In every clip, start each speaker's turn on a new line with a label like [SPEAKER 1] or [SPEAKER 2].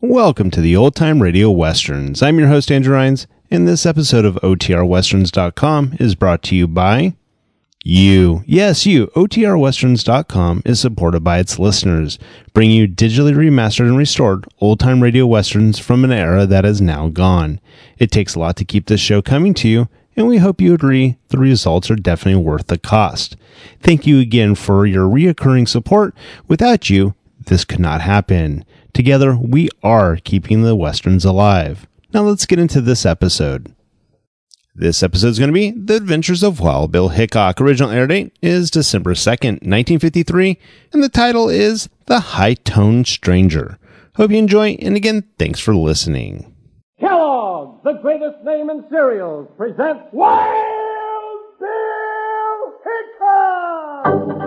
[SPEAKER 1] Welcome to the Old Time Radio Westerns. I'm your host, Andrew Rhynes, and this episode of OTRWesterns.com is brought to you by you. Yes, you. OTRWesterns.com is supported by its listeners, bringing you digitally remastered and restored old-time radio westerns from an era that is now gone. It takes a lot to keep this show coming to you, and we hope you agree the results are definitely worth the cost. Thank you again for your reoccurring support. Without you, this could not happen. Together, we are keeping the westerns alive. Now let's get into this episode. This episode is going to be The Adventures of Wild Bill Hickok. Original air date is December 2nd, 1953, and the title is The High-Toned Stranger. Hope you enjoy, and again, thanks for listening.
[SPEAKER 2] Kellogg's, the greatest name in cereals, presents Wild Bill Hickok!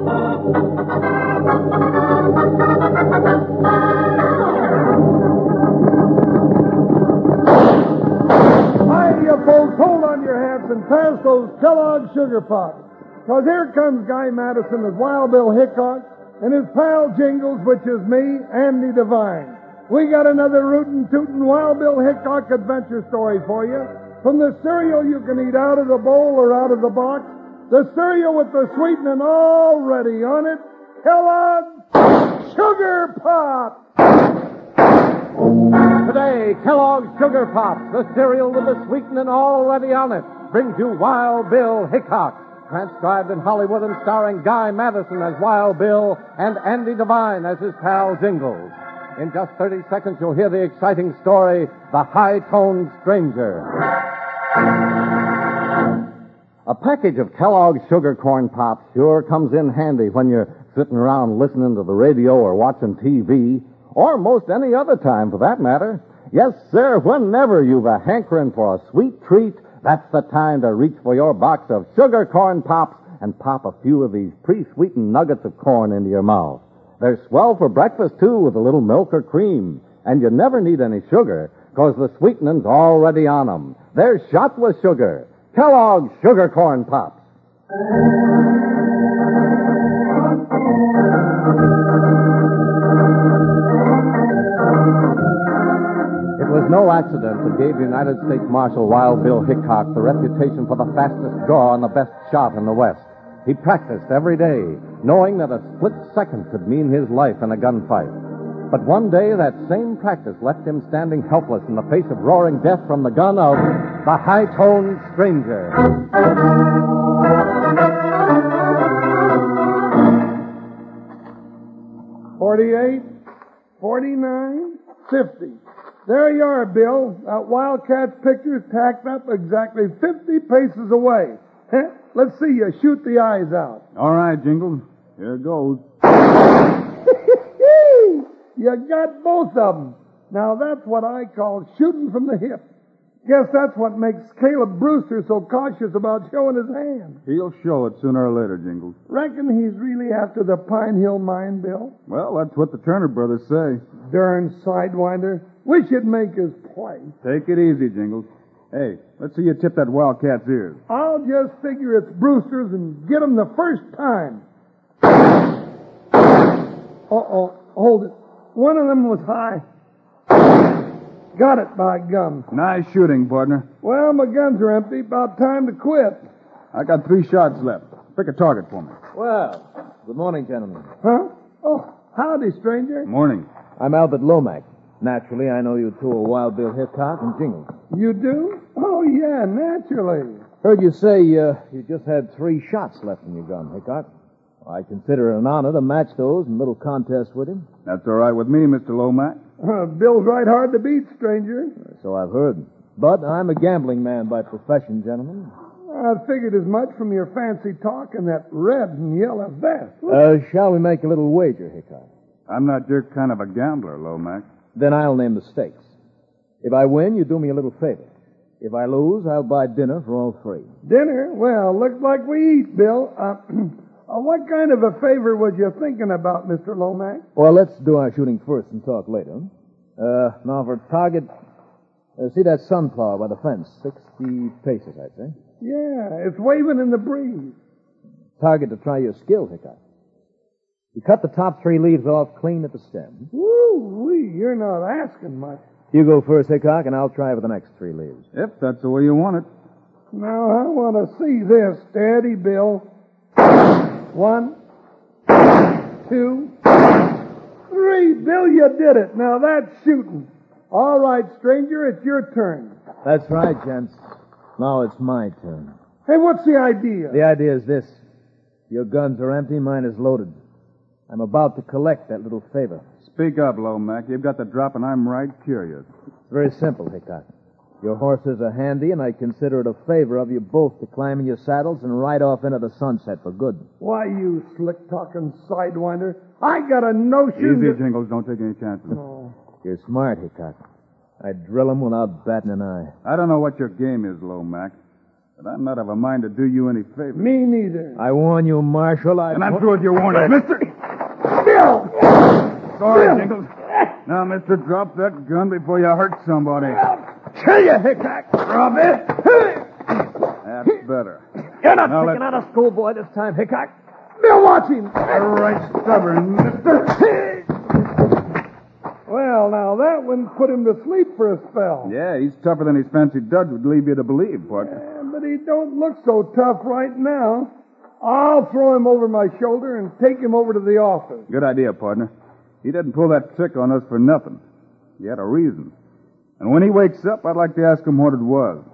[SPEAKER 3] You folks, hold on your hats and pass those Kellogg's Sugar Pops. Because here comes Guy Madison as Wild Bill Hickok and his pal Jingles, which is me, Andy Devine. We got another rootin' tootin' Wild Bill Hickok adventure story for you. From the cereal you can eat out of the bowl or out of the box, the cereal with the sweetening already on it, Kellogg's Sugar Pop!
[SPEAKER 2] Today, Kellogg's Sugar Pops, the cereal with the sweetening already on it, brings you Wild Bill Hickok, transcribed in Hollywood and starring Guy Madison as Wild Bill and Andy Devine as his pal Jingles. In just 30 seconds, you'll hear the exciting story, The High-Toned Stranger. A package of Kellogg's Sugar Corn Pops sure comes in handy when you're sitting around listening to the radio or watching TV, or most any other time, for that matter. Yes, sir, whenever you've a hankering for a sweet treat, that's the time to reach for your box of Sugar Corn Pops and pop a few of these pre-sweetened nuggets of corn into your mouth. They're swell for breakfast, too, with a little milk or cream. And you never need any sugar, because the sweetening's already on them. They're shot with sugar. Kellogg's Sugar Corn Pops. It was no accident that gave United States Marshal Wild Bill Hickok the reputation for the fastest draw and the best shot in the West. He practiced every day, knowing that a split second could mean his life in a gunfight. But one day, that same practice left him standing helpless in the face of roaring death from the gun of the High-Toned Stranger.
[SPEAKER 3] 48, 49, 50. There you are, Bill. That Wildcat's picture's tacked up exactly 50 paces away. Let's see you shoot the eyes out.
[SPEAKER 4] All right, Jingles. Here goes.
[SPEAKER 3] You got both of them. Now, that's what I call shooting from the hip. Guess that's what makes Caleb Brewster so cautious about showing his hand.
[SPEAKER 4] He'll show it sooner or later, Jingles.
[SPEAKER 3] Reckon he's really after the Pine Hill mine, Bill?
[SPEAKER 4] Well, that's what the Turner brothers say.
[SPEAKER 3] Darn sidewinder. Wish he'd make his play.
[SPEAKER 4] Take it easy, Jingles. Hey, let's see you tip that Wildcat's ears.
[SPEAKER 3] I'll just figure it's Brewster's and get him the first time. Uh-oh. Hold it. One of them was high. Got it, by gum.
[SPEAKER 4] Nice shooting, partner.
[SPEAKER 3] Well, my guns are empty. About time to quit.
[SPEAKER 4] I got 3 shots left. Pick a target for me.
[SPEAKER 5] Well, good morning, gentlemen.
[SPEAKER 3] Huh? Oh, howdy, stranger.
[SPEAKER 4] Morning.
[SPEAKER 5] I'm Albert Lomax. Naturally, I know you two are Wild Bill Hickok and Jingles.
[SPEAKER 3] You do? Oh, yeah, naturally.
[SPEAKER 5] Heard you say you just had 3 shots left in your gun, Hickok. I consider it an honor to match those in a little contest with him.
[SPEAKER 4] That's all right with me, Mr. Lomax.
[SPEAKER 3] Bill's right hard to beat, stranger.
[SPEAKER 5] So I've heard. But I'm a gambling man by profession, gentlemen.
[SPEAKER 3] I figured as much from your fancy talk and that red and yellow vest.
[SPEAKER 5] Shall we make a little wager, Hickok?
[SPEAKER 4] I'm not your kind of a gambler, Lomax.
[SPEAKER 5] Then I'll name the stakes. If I win, you do me a little favor. If I lose, I'll buy dinner for all 3.
[SPEAKER 3] Dinner? Well, looks like we eat, Bill. What kind of a favor was you thinking about, Mr. Lomax?
[SPEAKER 5] Well, let's do our shooting first and talk later. Now for target, see that sunflower by the fence? 60 paces, I'd say.
[SPEAKER 3] Yeah, it's waving in the breeze.
[SPEAKER 5] Target to try your skill, Hickok. You cut the top 3 leaves off clean at the stem.
[SPEAKER 3] Woo-wee, you're not asking much.
[SPEAKER 5] You go first, Hickok, and I'll try with the next 3 leaves.
[SPEAKER 4] If that's the way you want it.
[SPEAKER 3] Now, I want to see this. Steady, Bill. 1, 2, 3. Bill, you did it. Now, that's shooting. All right, stranger, it's your turn.
[SPEAKER 5] That's right, gents. Now it's my turn.
[SPEAKER 3] Hey, what's the idea?
[SPEAKER 5] The idea is this. Your guns are empty, mine is loaded. I'm about to collect that little favor.
[SPEAKER 4] Speak up, Lomac. You've got the drop, and I'm right curious.
[SPEAKER 5] It's very simple, Hickok. Your horses are handy, and I consider it a favor of you both to climb in your saddles and ride off into the sunset for good.
[SPEAKER 3] Why, you slick-talking sidewinder. I got a notion
[SPEAKER 4] Easy,
[SPEAKER 3] that...
[SPEAKER 4] Jingles. Don't take any chances.
[SPEAKER 3] Oh.
[SPEAKER 5] You're smart, Hickok. I'd drill 'em without batting an eye.
[SPEAKER 4] I don't know what your game is, Lomac, but I'm not of a mind to do you any favors.
[SPEAKER 3] Me neither.
[SPEAKER 5] I warn you, Marshal,
[SPEAKER 4] And I'm through with your warning, mister.
[SPEAKER 3] Bill!
[SPEAKER 4] Sorry,
[SPEAKER 3] Bill!
[SPEAKER 4] Jingles. Now, mister, drop that gun before you hurt somebody.
[SPEAKER 3] Kill you, Hickok. Drop it.
[SPEAKER 4] That's better.
[SPEAKER 5] You're not
[SPEAKER 4] Now
[SPEAKER 5] picking out a schoolboy this time, Hickok.
[SPEAKER 3] Bill, watch him.
[SPEAKER 4] All right, stubborn, mister.
[SPEAKER 3] Well, now, that one put him to sleep for a spell.
[SPEAKER 4] Yeah, he's tougher than his fancy duds would leave you to believe, partner.
[SPEAKER 3] But he don't look so tough right now. I'll throw him over my shoulder and take him over to the office.
[SPEAKER 4] Good idea, partner. He didn't pull that trick on us for nothing. He had a reason. And when he wakes up, I'd like to ask him what it was.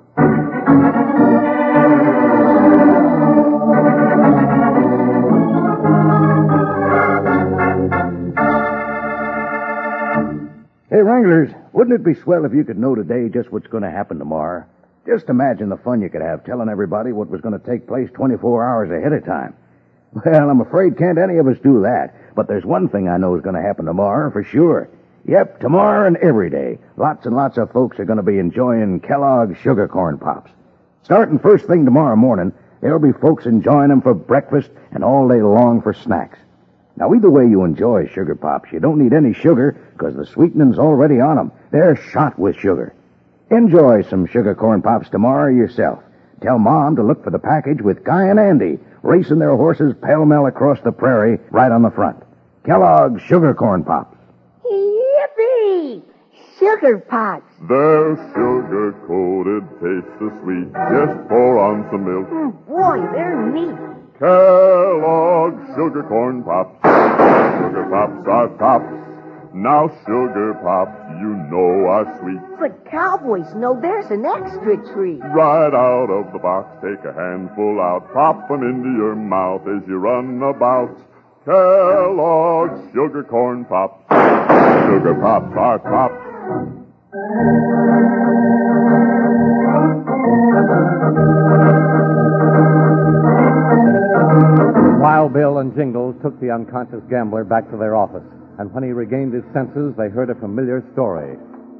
[SPEAKER 2] Hey, Wranglers, wouldn't it be swell if you could know today just what's going to happen tomorrow? Just imagine the fun you could have telling everybody what was going to take place 24 hours ahead of time. Well, I'm afraid can't any of us do that. But there's one thing I know is going to happen tomorrow for sure. Yep, tomorrow and every day, lots and lots of folks are going to be enjoying Kellogg's Sugar Corn Pops. Starting first thing tomorrow morning, there'll be folks enjoying them for breakfast and all day long for snacks. Now, either way you enjoy Sugar Pops, you don't need any sugar because the sweetening's already on them. They're shot with sugar. Enjoy some Sugar Corn Pops tomorrow yourself. Tell Mom to look for the package with Guy and Andy racing their horses pell-mell across the prairie right on the front. Kellogg's Sugar Corn Pops.
[SPEAKER 6] Yippee! Sugar Pops.
[SPEAKER 7] They're sugar-coated, taste so sweet. Just pour on some milk.
[SPEAKER 6] Boy, they're neat.
[SPEAKER 7] Kellogg's Sugar Corn Pops. Sugar Pops are tops. Now Sugar Pops, you know are sweet.
[SPEAKER 6] But cowboys know there's an extra treat.
[SPEAKER 7] Right out of the box, take a handful out. Pop 'em into your mouth as you run about. Kellogg's Sugar Corn Pops. Sugar Pops are tops.
[SPEAKER 8] Wild Bill and Jingles took the unconscious gambler back to their office, and when he regained his senses, they heard a familiar story.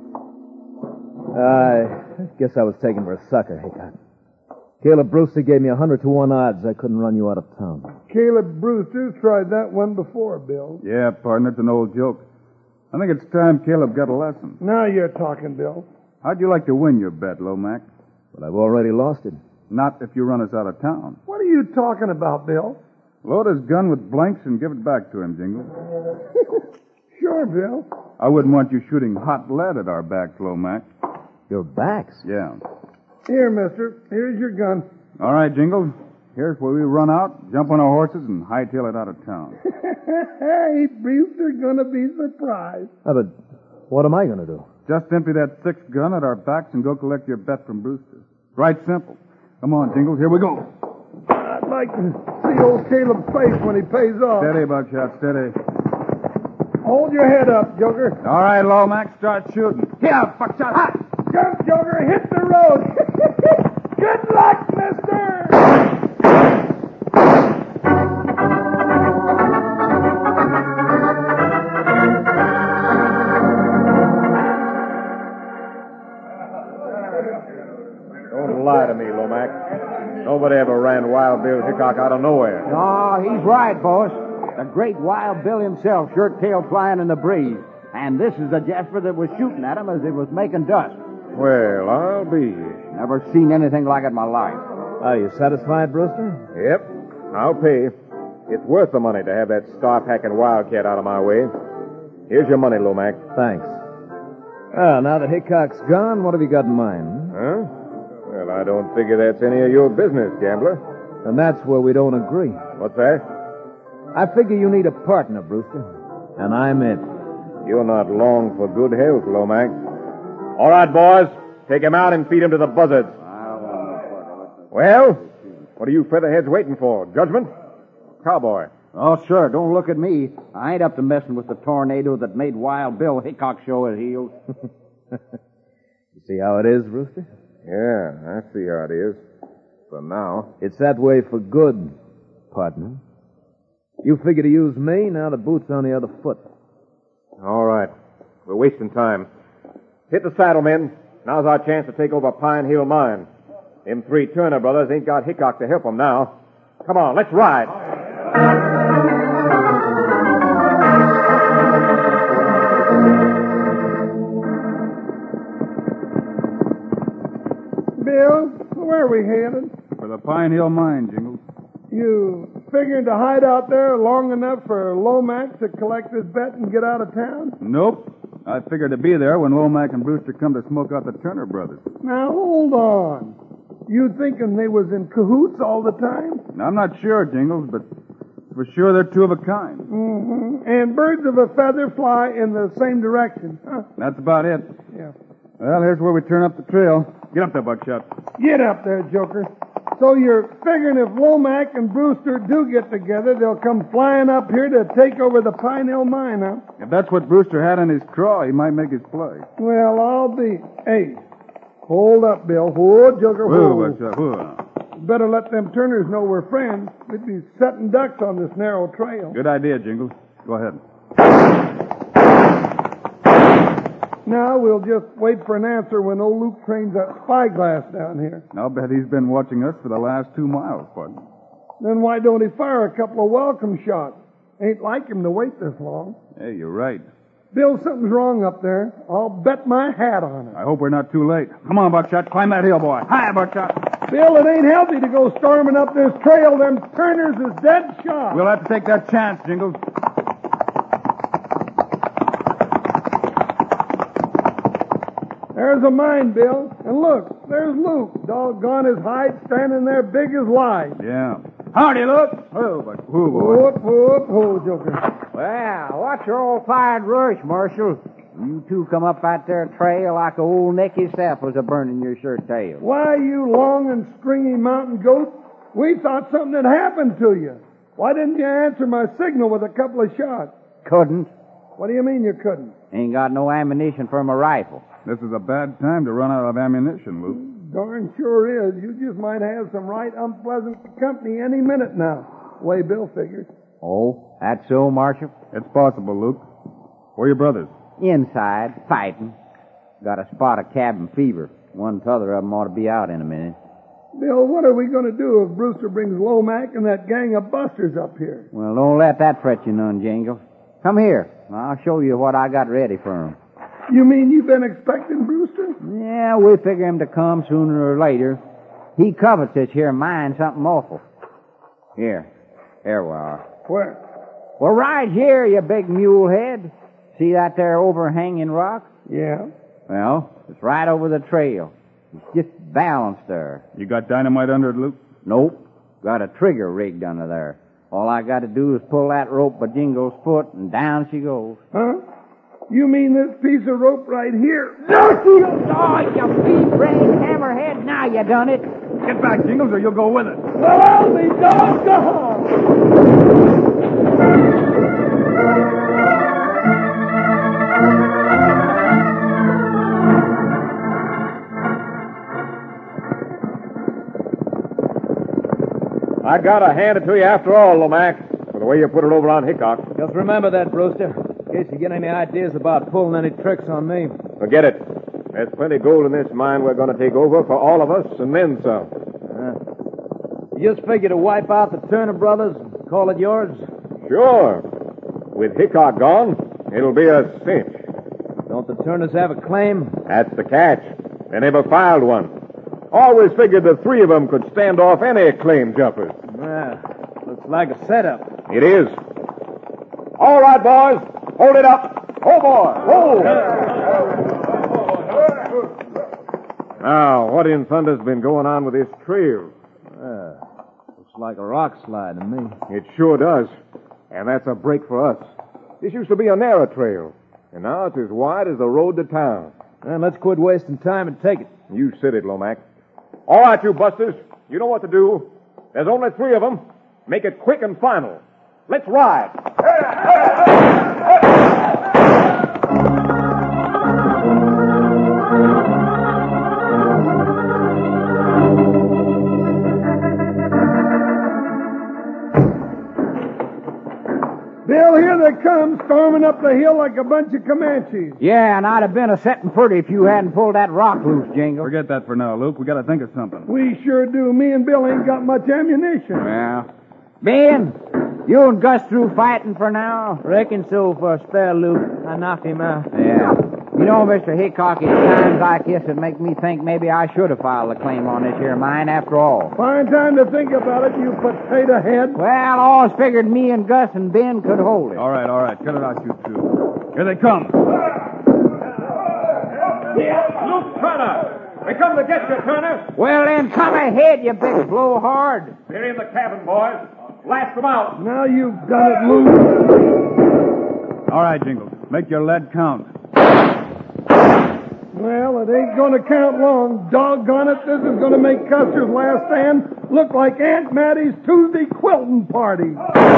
[SPEAKER 5] I guess I was taken for a sucker, Hickok. Caleb Brewster gave me 100-to-1 odds I couldn't run you out of town.
[SPEAKER 3] Caleb Brewster's tried that one before, Bill.
[SPEAKER 4] Yeah, partner, it's an old joke. I think it's time Caleb got a lesson.
[SPEAKER 3] Now you're talking, Bill.
[SPEAKER 4] How'd you like to win your bet, Lomac?
[SPEAKER 5] But I've already lost it.
[SPEAKER 4] Not if you run us out of town.
[SPEAKER 3] What are you talking about, Bill?
[SPEAKER 4] Load his gun with blanks and give it back to him, Jingle.
[SPEAKER 3] Sure, Bill.
[SPEAKER 4] I wouldn't want you shooting hot lead at our backs, Lomac.
[SPEAKER 5] Your backs?
[SPEAKER 4] Yeah.
[SPEAKER 3] Here, mister. Here's your gun.
[SPEAKER 4] All right, Jingle. Here's where we run out, jump on our horses, and hightail it out of town.
[SPEAKER 3] Hey, Brewster's gonna be surprised.
[SPEAKER 5] But what am I going to do?
[SPEAKER 4] Just empty that sixth gun at our backs and go collect your bet from Brewster. Right simple. Come on, Jingles. Here we go.
[SPEAKER 3] I'd like to see old Caleb's face when he pays off.
[SPEAKER 4] Steady, Buckshot, steady.
[SPEAKER 3] Hold your head up, Joker.
[SPEAKER 4] All right, Lomac, start shooting. Yeah, Buckshot.
[SPEAKER 3] Ah, jump, Joker. Hit the road. Good luck, mister.
[SPEAKER 8] Don't lie to me, Lomac. Nobody ever ran Wild Bill Hickok out of nowhere.
[SPEAKER 9] Oh, he's right, boss. The great Wild Bill himself, shirt tail flying in the breeze. And this is the Jasper that was shooting at him as it was making dust.
[SPEAKER 8] Well, I'll be.
[SPEAKER 9] Never seen anything like it in my life.
[SPEAKER 5] Are you satisfied, Brewster?
[SPEAKER 8] Yep, I'll pay.
[SPEAKER 10] It's worth the money to have that star-packing wildcat out of my way. Here's your money, Lomax.
[SPEAKER 5] Thanks. Well, now that Hickok's gone, what have you got in mind?
[SPEAKER 10] Huh? Well, I don't figure that's any of your business, gambler.
[SPEAKER 5] And that's where we don't agree.
[SPEAKER 10] What's that?
[SPEAKER 5] I figure you need a partner, Brewster. And I'm it.
[SPEAKER 10] You're not long for good health, Lomax. All right, boys. Take him out and feed him to the buzzards. Well, what are you featherheads waiting for? Judgment? Cowboy.
[SPEAKER 9] Oh, sure. Don't look at me. I ain't up to messing with the tornado that made Wild Bill Hickok show his heels.
[SPEAKER 5] You see how it is, Brewster?
[SPEAKER 10] Yeah, I see how it is. For now.
[SPEAKER 5] It's that way for good, partner. You figure to use me, now the boot's on the other foot.
[SPEAKER 10] All right. We're wasting time. Hit the saddle, men. Now's our chance to take over Pine Hill Mine. Them three Turner brothers ain't got Hickok to help them now. Come on, let's ride.
[SPEAKER 3] Bill, where are we headed?
[SPEAKER 4] For the Pine Hill Mine, Jingles.
[SPEAKER 3] You figuring to hide out there long enough for Lomax to collect his bet and get out of town?
[SPEAKER 4] Nope. I figured to be there when Lomax and Brewster come to smoke out the Turner brothers.
[SPEAKER 3] Now, hold on. You thinking they was in cahoots all the time?
[SPEAKER 4] I'm not sure, Jingles, but for sure they're two of a kind.
[SPEAKER 3] Mm-hmm. And birds of a feather fly in the same direction. Huh?
[SPEAKER 4] That's about it.
[SPEAKER 3] Yeah.
[SPEAKER 4] Well, here's where we turn up the trail. Get up there, Buckshot.
[SPEAKER 3] Get up there, Joker. So you're figuring if Lomax and Brewster do get together, they'll come flying up here to take over the Pine Hill Mine, huh?
[SPEAKER 4] If that's what Brewster had in his craw, he might make his play.
[SPEAKER 3] Well, I'll be... Hey, hold up, Bill. Whoa, Joker,
[SPEAKER 4] Whoa,
[SPEAKER 3] whoa.
[SPEAKER 4] Buckshot, whoa.
[SPEAKER 3] Better let them Turners know we're friends. We'd be setting ducks on this narrow trail.
[SPEAKER 4] Good idea, Jingles. Go ahead.
[SPEAKER 3] Now we'll just wait for an answer when old Luke trains that spyglass down here.
[SPEAKER 4] I'll bet he's been watching us for the last 2 miles, partner.
[SPEAKER 3] Then why don't he fire a couple of welcome shots? Ain't like him to wait this long.
[SPEAKER 4] Hey, you're right.
[SPEAKER 3] Bill, something's wrong up there. I'll bet my hat on it.
[SPEAKER 4] I hope we're not too late. Come on, Buckshot. Climb that hill, boy. Hi, Buckshot.
[SPEAKER 3] Bill, it ain't healthy to go storming up this trail. Them Turners is dead shot.
[SPEAKER 4] We'll have to take that chance, Jingles.
[SPEAKER 3] There's a mine, Bill. And look, there's Luke. Doggone his hide standing there big as life.
[SPEAKER 4] Yeah. Howdy, Luke. Oh, but whoa, boy.
[SPEAKER 3] Whoop, whoop, whoop, Joker.
[SPEAKER 9] Well, what's your old fired rush, Marshal? You two come up out there trail like old Nick himself was a-burning your shirt tail.
[SPEAKER 3] Why, you long and stringy mountain goat, we thought something had happened to you. Why didn't you answer my signal with a couple of shots?
[SPEAKER 9] Couldn't.
[SPEAKER 3] What do you mean you couldn't?
[SPEAKER 9] Ain't got no ammunition for my rifle.
[SPEAKER 4] This is a bad time to run out of ammunition, Luke.
[SPEAKER 3] Darn sure is. You just might have some right unpleasant company any minute now, way Bill figures.
[SPEAKER 9] Oh, that's so, Marshal?
[SPEAKER 4] It's possible, Luke. Where are your brothers?
[SPEAKER 9] Inside, fighting. Got a spot of cabin fever. One t'other of them ought to be out in a minute.
[SPEAKER 3] Bill, what are we going to do if Brewster brings Lomax and that gang of busters up here?
[SPEAKER 9] Well, don't let that fret you none, Jingle. Come here. I'll show you what I got ready for him.
[SPEAKER 3] You mean you've been expecting Brewster?
[SPEAKER 9] Yeah, we figure him to come sooner or later. He covets this here mine something awful. Here we are.
[SPEAKER 3] Where?
[SPEAKER 9] Well, right here, you big mule head. See that there overhanging rock?
[SPEAKER 3] Yeah.
[SPEAKER 9] Well, it's right over the trail. It's just balanced there.
[SPEAKER 4] You got dynamite under it, Luke?
[SPEAKER 9] Nope. Got a trigger rigged under there. All I got to do is pull that rope by Jingle's foot, and down she goes.
[SPEAKER 3] Huh? You mean this piece of rope right here?
[SPEAKER 9] Oh, you pea-brained hammerhead. Now you done it.
[SPEAKER 4] Get back, Jingles, or you'll go with it.
[SPEAKER 3] Well, I'll be doggone!
[SPEAKER 10] I gotta hand it to you after all, Lomax, for the way you put it over on Hickok.
[SPEAKER 5] Just remember that, Brewster, in case you get any ideas about pulling any tricks on me.
[SPEAKER 10] Forget it. There's plenty of gold in this mine we're going to take over for all of us, and then some.
[SPEAKER 5] You just figure to wipe out the Turner brothers and call it yours?
[SPEAKER 10] Sure. With Hickok gone, it'll be a cinch.
[SPEAKER 5] Don't the Turners have a claim?
[SPEAKER 10] That's the catch. They never filed one. Always figured the three of them could stand off any claim jumpers.
[SPEAKER 5] Well, looks like a setup.
[SPEAKER 10] It is. All right, boys. Hold it up. Oh, boy. Hold. Now, what in thunder's been going on with this trail?
[SPEAKER 5] Looks like a rock slide to me.
[SPEAKER 10] It sure does. And that's a break for us. This used to be a narrow trail, and now it's as wide as the road to town.
[SPEAKER 5] Then let's quit wasting time and take it.
[SPEAKER 10] You said it, Lomax. All right, you busters. You know what to do. There's only 3 of them. Make it quick and final. Let's ride.
[SPEAKER 3] Bill, here they come, storming up the hill like a bunch of Comanches.
[SPEAKER 9] Yeah, and I'd have been a setting pretty if you hadn't pulled that rock loose, Jingle.
[SPEAKER 4] Forget that for now, Luke. We got to think of something.
[SPEAKER 3] We sure do. Me and Bill ain't got much ammunition.
[SPEAKER 9] Well, Ben, you and Gus through fighting for now?
[SPEAKER 5] Reckon so for a spell, Luke. I knocked him out.
[SPEAKER 9] Yeah. You know, Mr. Hickok, it's times like this that make me think maybe I should have filed a claim on this here mine after all.
[SPEAKER 3] Fine time to think about it, you potato head.
[SPEAKER 9] Well, I always figured me and Gus and Ben could hold it.
[SPEAKER 4] All right. Cut it out, you two. Here they come.
[SPEAKER 10] Luke Turner! We come to get you, Turner!
[SPEAKER 9] Well, then, come ahead, you big blowhard.
[SPEAKER 10] They're in the cabin, boys. Blast them out.
[SPEAKER 3] Now you've done it, Luke.
[SPEAKER 4] All right, Jingles. Make your lead count.
[SPEAKER 3] Well, it ain't going to count long. Doggone it, this is going to make Custer's last stand look like Aunt Mattie's Tuesday quilting party.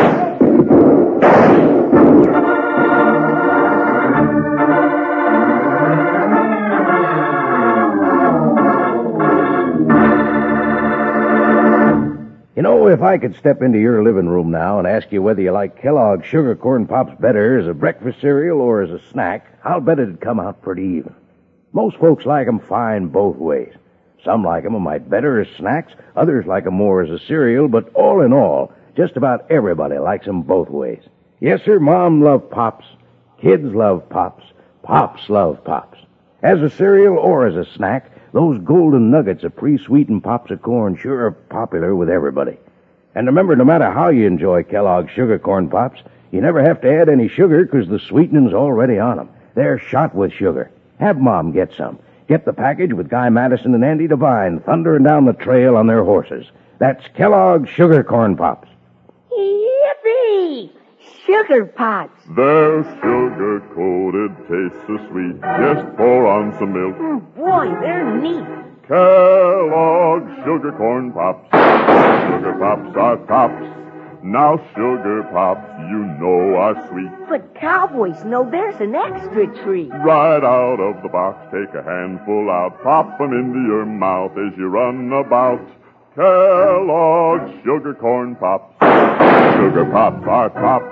[SPEAKER 11] You know, if I could step into your living room now and ask you whether you like Kellogg's Sugar Corn Pops better as a breakfast cereal or as a snack, I'll bet it'd come out pretty even. Most folks like 'em fine both ways. Some like 'em a mite better as snacks, others like 'em more as a cereal, but all in all, just about everybody likes 'em both ways. Yes, sir, Mom loved Pops, kids love Pops, Pops love Pops. As a cereal or as a snack, those golden nuggets of pre-sweetened Pops of corn sure are popular with everybody. And remember, no matter how you enjoy Kellogg's Sugar Corn Pops, you never have to add any sugar because the sweetening's already on 'em. They're shot with sugar. Have Mom get some. Get the package with Guy Madison and Andy Devine thundering down the trail on their horses. That's Kellogg's Sugar Corn Pops.
[SPEAKER 6] Yippee! Sugar Pots.
[SPEAKER 7] They're sugar-coated, taste so sweet. Just pour on some milk.
[SPEAKER 6] Boy, they're neat.
[SPEAKER 7] Kellogg's Sugar Corn Pops. Sugar Pops are tops. Now Sugar Pops, you know, are sweet.
[SPEAKER 6] But cowboys know there's an extra treat.
[SPEAKER 7] Right out of the box, take a handful out, pop 'em into your mouth as you run about. Kellogg's Sugar Corn Pops. Sugar Pops are tops.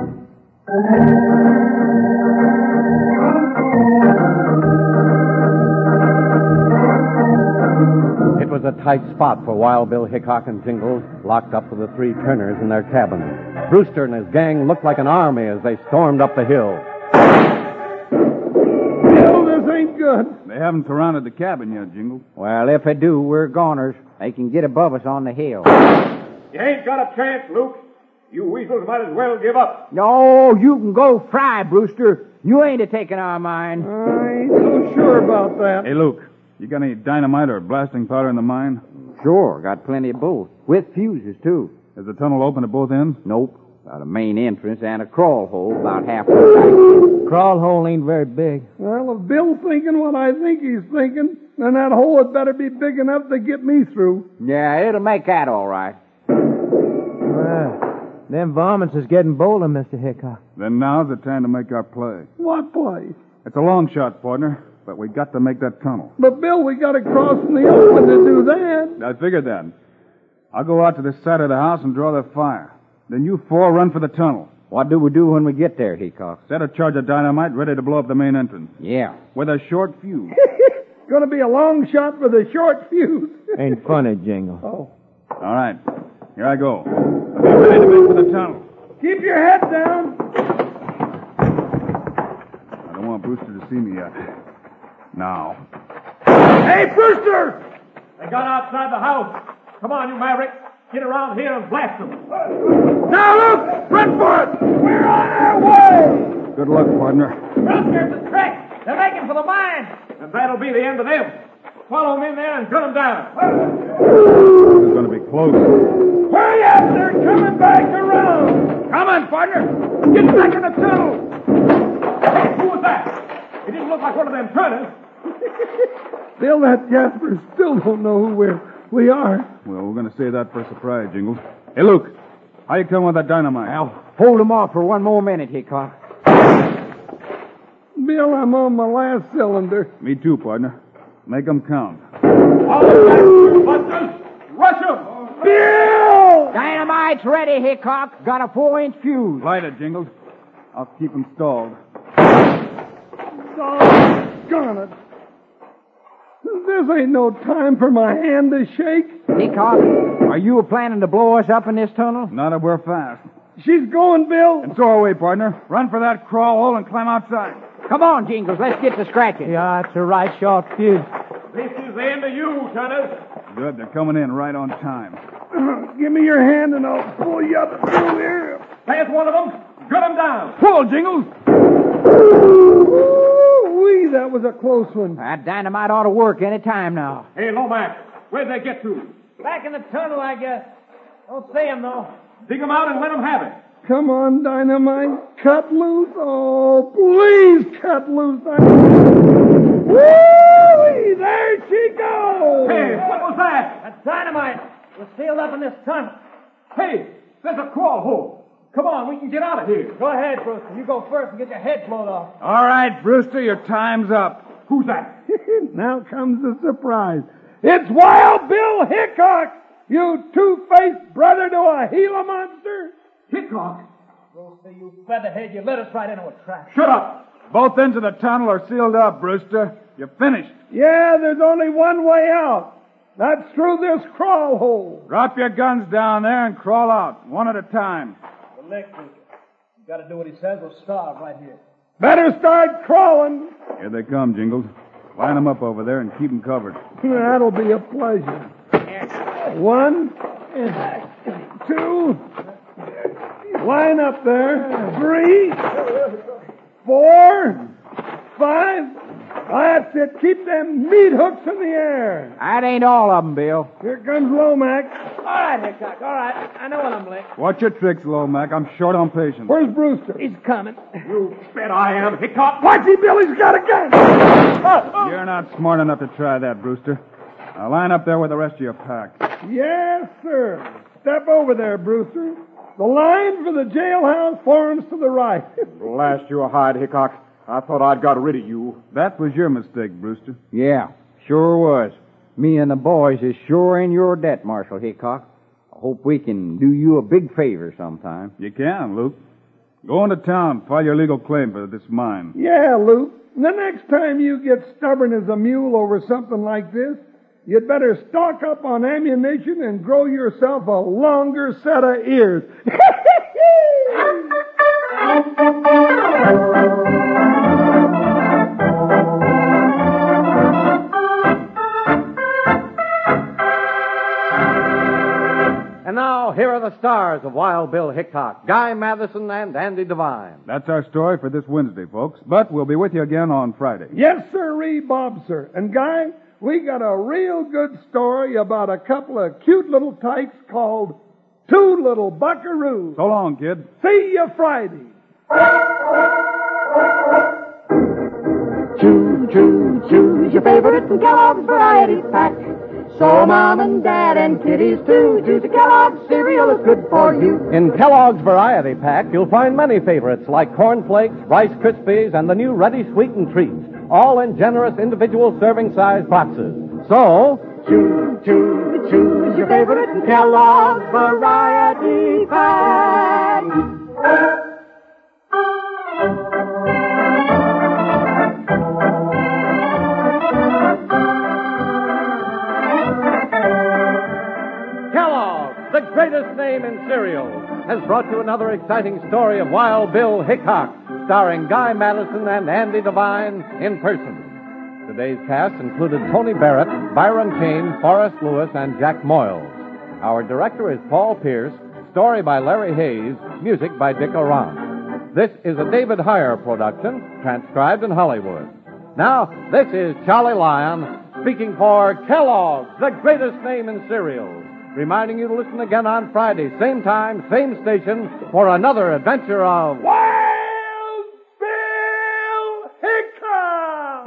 [SPEAKER 8] It was a tight spot for Wild Bill Hickok and Jingles, locked up with the 3 Turners in their cabin. Brewster and his gang looked like an army as they stormed up the hill.
[SPEAKER 3] Bill, this ain't good.
[SPEAKER 4] They haven't surrounded the cabin yet, Jingles.
[SPEAKER 9] Well, if they do, we're goners. They can get above us on the hill.
[SPEAKER 10] You ain't got a chance, Luke. You weasels might as well give up.
[SPEAKER 9] No, you can go fry, Brewster. You ain't a-taking our mine.
[SPEAKER 3] I ain't so sure about that.
[SPEAKER 4] Hey, Luke, you got any dynamite or blasting powder in the mine?
[SPEAKER 9] Sure, got plenty of both. With fuses, too.
[SPEAKER 4] Is the tunnel open at both ends?
[SPEAKER 9] Nope. Got a main entrance and a crawl hole about halfway back.
[SPEAKER 5] Crawl hole ain't very big.
[SPEAKER 3] Well, if Bill's thinking what I think he's thinking, then that hole had better be big enough to get me through.
[SPEAKER 9] Yeah, it'll make that all right.
[SPEAKER 5] Well, them varmints is getting bolder, Mr. Hickok.
[SPEAKER 4] Then now's the time to make our play.
[SPEAKER 3] What play?
[SPEAKER 4] It's a long shot, partner, but we got to make that tunnel.
[SPEAKER 3] But, Bill, we got to cross in the open to do that.
[SPEAKER 4] I figured that. I'll go out to the side of the house and draw the fire. Then you 4 run for the tunnel.
[SPEAKER 9] What do we do when we get there, Hickok?
[SPEAKER 4] Set a charge of dynamite ready to blow up the main entrance.
[SPEAKER 9] Yeah.
[SPEAKER 4] With a short fuse.
[SPEAKER 3] Going to be a long shot with a short fuse.
[SPEAKER 5] Ain't funny, Jingle.
[SPEAKER 3] Oh.
[SPEAKER 4] All right. Here I go. I'll be ready to make for the tunnel.
[SPEAKER 3] Keep your head down.
[SPEAKER 4] I don't want Brewster to see me yet. Now.
[SPEAKER 3] Hey, Brewster!
[SPEAKER 10] They got outside the house. Come on, you maverick.
[SPEAKER 12] Get around here and blast them.
[SPEAKER 3] Now, Luke, run for it! We're on our way!
[SPEAKER 4] Good luck, partner.
[SPEAKER 12] Brewster's the trick. They're making for the mine. And that'll be the end of them. Follow them in there and gun them down.
[SPEAKER 4] This is going to be close.
[SPEAKER 3] Hurry up! They're coming back around!
[SPEAKER 12] Come on, partner. Get back in the tunnel. Hey, who was that? It didn't look like one of them turners.
[SPEAKER 3] Bill, that Jasper still don't know who we are.
[SPEAKER 4] Well, we're going to save that for a surprise, Jingles. Hey, Luke, how you coming with that dynamite?
[SPEAKER 9] Well, hold them off for one more minute, Hickok.
[SPEAKER 3] Bill, I'm on my last cylinder.
[SPEAKER 4] Me too, partner. Make 'em count.
[SPEAKER 12] All the busters, rush them.
[SPEAKER 3] Bill!
[SPEAKER 9] Dynamite's ready, Hickok. Got a 4-inch fuse.
[SPEAKER 4] Light it, Jingles. I'll keep 'em stalled.
[SPEAKER 3] Doggone it. This ain't no time for my hand to shake.
[SPEAKER 9] Hickok, are you planning to blow us up in this tunnel?
[SPEAKER 4] Not if we're fast.
[SPEAKER 3] She's going, Bill.
[SPEAKER 4] And so are we, partner. Run for that crawl hole and climb outside.
[SPEAKER 9] Come on, Jingles. Let's get to scratching.
[SPEAKER 5] Yeah, it's a right short fuse.
[SPEAKER 12] This is the end of you, turners.
[SPEAKER 4] Good, they're coming in right on time.
[SPEAKER 3] Give me your hand and I'll pull you up through here.
[SPEAKER 12] There's one of them. Gun them down.
[SPEAKER 4] Pull, Jingles!
[SPEAKER 3] Ooh-wee, that was a close one.
[SPEAKER 9] That dynamite ought to work any time now.
[SPEAKER 12] Hey, Lomax, where'd they get to?
[SPEAKER 13] Back in the tunnel, I guess. Don't see him, though.
[SPEAKER 12] Dig them out and let them have it.
[SPEAKER 3] Come on, Dynamite. Cut loose. Oh, please cut loose. Woo-wee, there she goes.
[SPEAKER 12] Hey, what was that?
[SPEAKER 13] That's dynamite. We're sealed up in this tunnel.
[SPEAKER 12] Hey, there's a crawl hole. Come on, we can get out of here.
[SPEAKER 13] Go ahead, Brewster. You go first and get your head blown off.
[SPEAKER 4] All right, Brewster, your time's up.
[SPEAKER 12] Who's that?
[SPEAKER 3] Now comes the surprise. It's Wild Bill Hickok, you two-faced brother to a Gila monster.
[SPEAKER 12] Hickok?
[SPEAKER 13] Brewster, you featherhead, you led us right into a trap.
[SPEAKER 12] Shut up.
[SPEAKER 4] Both ends of the tunnel are sealed up, Brewster. You're finished.
[SPEAKER 3] Yeah, there's only one way out. That's through this crawl hole.
[SPEAKER 4] Drop your guns down there and crawl out, one at a time.
[SPEAKER 13] The lick, Brewster. You gotta do what he says or starve right here.
[SPEAKER 3] Better start crawling.
[SPEAKER 4] Here they come, Jingles. Line them up over there and keep them covered.
[SPEAKER 3] That'll be a pleasure. 1, 2, line up there. 3, 4, 5. That's it. Keep them meat hooks in the air.
[SPEAKER 9] That ain't all of them, Bill.
[SPEAKER 3] Here comes Lomax.
[SPEAKER 13] All right, Hickok. All right. I know what I'm licked.
[SPEAKER 4] Watch your tricks, Lomac. I'm short on patience.
[SPEAKER 3] Where's Brewster?
[SPEAKER 13] He's coming.
[SPEAKER 12] You bet I am, Hickok.
[SPEAKER 3] Watchy Billy's got a gun.
[SPEAKER 4] You're not smart enough to try that, Brewster. Now line up there with the rest of your pack.
[SPEAKER 3] Yes, sir. Step over there, Brewster. The line for the jailhouse forms to the right.
[SPEAKER 10] Blast your hide, Hickok. I thought I'd got rid of you.
[SPEAKER 4] That was your mistake, Brewster.
[SPEAKER 9] Yeah, sure was. Me and the boys is sure in your debt, Marshal Hickok. I hope we can do you a big favor sometime.
[SPEAKER 4] You can, Luke. Go into town, file your legal claim for this mine.
[SPEAKER 3] Yeah, Luke. The next time you get stubborn as a mule over something like this, you'd better stock up on ammunition and grow yourself a longer set of ears.
[SPEAKER 8] And now, here are the stars of Wild Bill Hickok, Guy Madison and Andy Devine.
[SPEAKER 4] That's our story for this Wednesday, folks. But we'll be with you again on Friday.
[SPEAKER 3] Yes, sirree, Bob, sir. And, Guy, we got a real good story about a couple of cute little tykes called Two Little Buckaroos.
[SPEAKER 4] So long, kid.
[SPEAKER 3] See you Friday.
[SPEAKER 14] Choose your favorite from Kellogg's Variety Pack. So Mom and Dad and kiddies too. Choose a Kellogg's cereal, it's good for you.
[SPEAKER 8] In Kellogg's Variety Pack, you'll find many favorites like Corn Flakes, Rice Krispies, and the new Ready Sweetened Treats, all in generous individual serving size boxes. So,
[SPEAKER 14] choose your favorite from Kellogg's Variety Pack.
[SPEAKER 8] the greatest name in cereals, has brought you another exciting story of Wild Bill Hickok, starring Guy Madison and Andy Devine in person. Today's cast included Tony Barrett, Byron Kane, Forrest Lewis, and Jack Moyles. Our director is Paul Pierce, story by Larry Hayes, music by Dick Oran. This is a David Heyer production, transcribed in Hollywood. Now, this is Charlie Lyon speaking for Kellogg's, the greatest name in cereals, reminding you to listen again on Friday, same time, same station, for another adventure of
[SPEAKER 12] Wild Bill Hickok!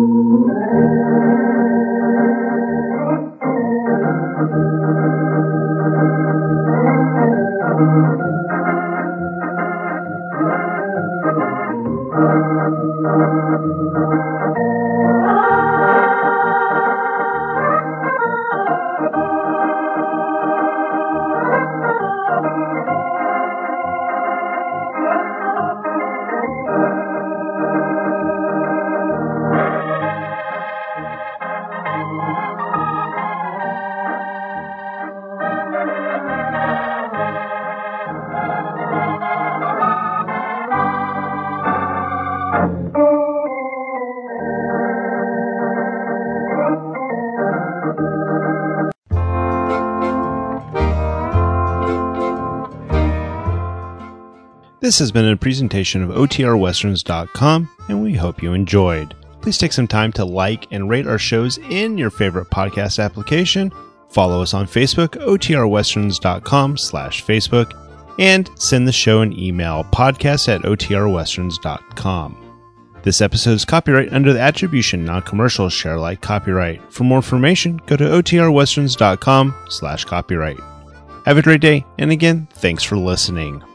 [SPEAKER 1] This has been a presentation of OTRWesterns.com, and we hope you enjoyed. Please take some time to like and rate our shows in your favorite podcast application. Follow us on Facebook, OTRWesterns.com/Facebook, and send the show an email, podcast@OTRWesterns.com. This episode is copyright under the Attribution Non-Commercial Share Alike copyright. For more information, go to OTRWesterns.com/copyright. Have a great day, and again, thanks for listening.